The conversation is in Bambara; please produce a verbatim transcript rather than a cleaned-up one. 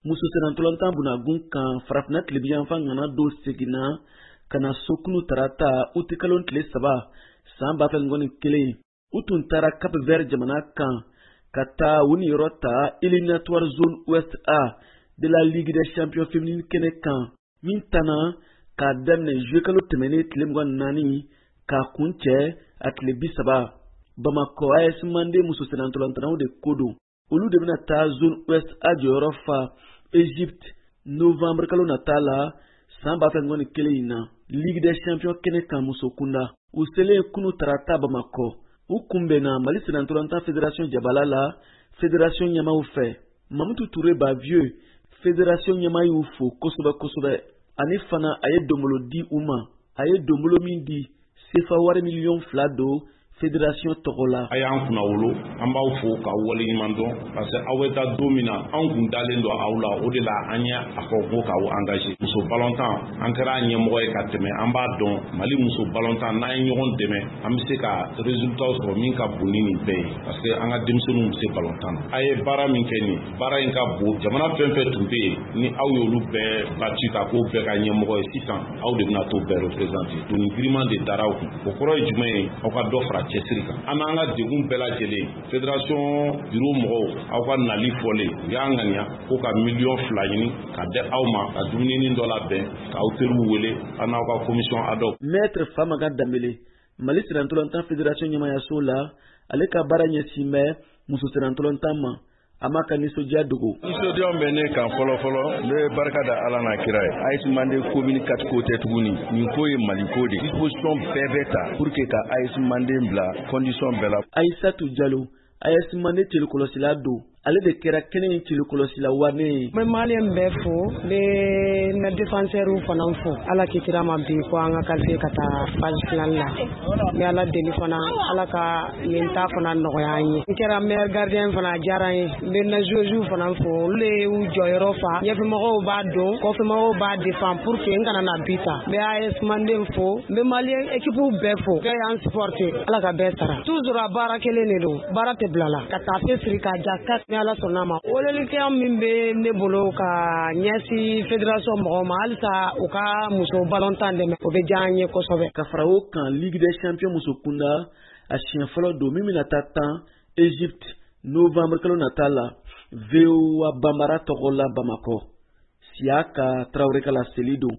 muso senantolontan bunagun kan farafina tilebiyanfan ŋana do seginna ka na sokunu tarata uti kalon tile saba san ba fila ni kelen u tun taara Cap Vert jamana kan ka taa u niyɔrɔ ta éliminatoire zone ouest A de la Ligue des champions féminine kɛnɛ kan min tana k'a daminɛ juillet kalo tɛmɛnen tile mugan ni naani k'a kun cɛ a tile bi saba. Bamako A S Mandé muso senantolantanaw de ko don olu de bɛna taa zone ouest A jɔyɔrɔ fa Égypte novembre kalo nata la san ba fila ni kelen in na. Ligue des champions kɛnɛ kan muso kunda u selen kunu tarata Bamako u kunbɛnna Mali senantolantan fédération jabala la fédération ɲɛmaw fɛ. Mamutu Touré Bavieux fédération ɲɛma y'u fo kosɛbɛ kosɛbɛ ani fana a ye donbolo di u ma a ye donbolo min di sefa wari miliyɔn fila don fédération tɔgɔ la. A y'an kunna wolo an b'aw fo k'aw waleɲuman dɔn parce que aw bɛ taa don min na anw kun dalen don aw la o de la an ye a fɔ ko k'aw engagé. Muso balontan an kɛra ɲɛmɔgɔ ye ka tɛmɛ an b'a dɔn Mali muso balontan n'an ye ɲɔgɔn dɛmɛ an bɛ se ka résultat sɔrɔ min ka bon ni nin bɛɛ ye parce que an ka denmisɛnninw bɛ se balontan na. A ye baara min kɛ nin baara in ka bon jamana fɛn fɛn tun bɛ yen ni aw y'olu bɛɛ bati ka k'o bɛɛ ka ɲɛmɔgɔ ye sisan aw de bɛna t'o bɛɛ représenter donc nin giriman de dara aw kun o kɔrɔ ye jumɛn ye aw ka dɔ fara cɛsiri kan. An b'an ka degun bɛɛ lajɛlen fédération bureau mɔgɔw aw ka nali fɔlen u y'an ŋaniya ko ka miliyɔn fila ɲini ka di aw ma ka dumuninin dɔ labɛn k'aw teriw wele an n'aw ka commission ad hoc. Maître Famaga Dambele Mali senantolantan fédération ɲɛmayaso la ale ka baara ɲɛsin bɛ muso senantolantan ma a ma ka nisɔndiya dogo. Nisɔndiya bɛ ne kan fɔlɔ-fɔlɔ n bɛ barika da Ala n'a kira ye. A S Mandé commune quatre ko tɛ tuguni nin ko ye Mali ko de. Disposition bɛɛ bɛ ta pour que ka A S Mandé bila condition bɛɛ la. Aïssatou Diallo A S Mandé telecɔlɔsila don ale de kɛra kɛnɛ in telecɔlɔsila wane ye. N bɛ maliyɛn bɛɛ fo n bɛ n ka défenseurs fana fo Ala k'i kira ma bi ko an ka qualifier ka taa phase finale la n bɛ Ala deli fana Ala ka nin ta fana nɔgɔya an ye. N kɛra meilleur gardien fana a diyara n ye n bɛ n ka joueuses fana fo olu de y'u jɔyɔrɔ fa ɲɛfɛmɔgɔw b'a dɔn kɔfɛmɔgɔw b'a défend pour que n kana na bi ta. N bɛ A S Mandé fo n bɛ maliyɛn équipe bɛɛ fo bɛɛ y'an supporter Ala ka bɛɛ sara toujours a baara kelen de don baara tɛ bila la ka taa se siri ka ja ka Ala sɔnna ma welelikɛla min bɛ ne bolo ka ɲɛsin fédération mɔgɔw ma halisa u ka muso balontan dɛmɛ o bɛ diya an ye kosɛbɛ. Ka fara o kan Ligue des champions muso kunda a siɲɛ fɔlɔ don min bɛna taa tan Égypte novembre kalo nata la V O A Bambara tɔgɔ la Bamako Siaka Traoré ka laseli don.